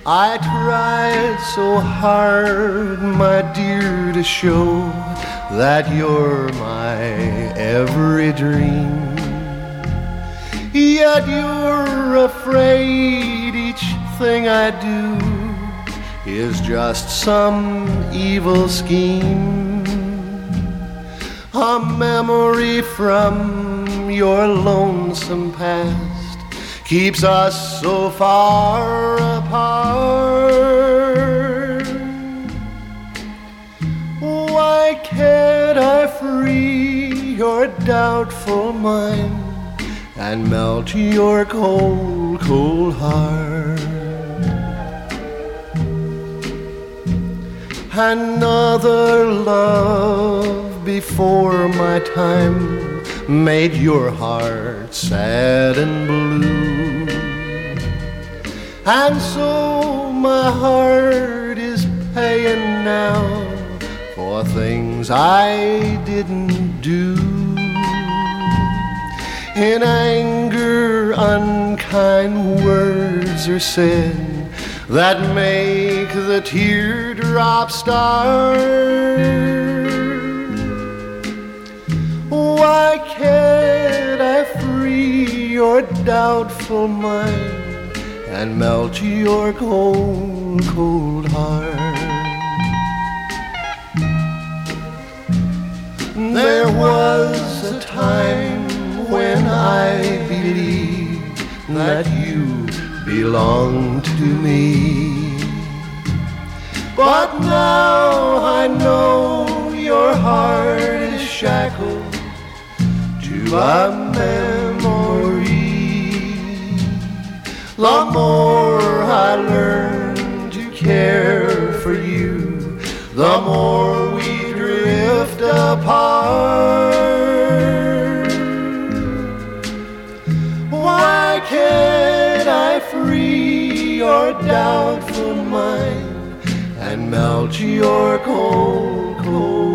I tried so hard, my dear, to show that you're my every dream. Yet you're afraid each thing I do is just some evil scheme, a memory from your lonesome past keeps us so far apart. Why can't I free your doubtful mind and melt your cold, cold heart? Another love before my time made your heart sad and blue, and so my heart is paying now for things I didn't do. In anger, unkind words are said that make the teardrop start. Why can't I free your doubtful mind and melt your cold, cold heart? There was a time when I believed that you belonged to me, but now I know your heart is shackled to a memory. The more I learn to care for you, the more we drift apart. Why can't I free your doubtful mind and melt your cold, cold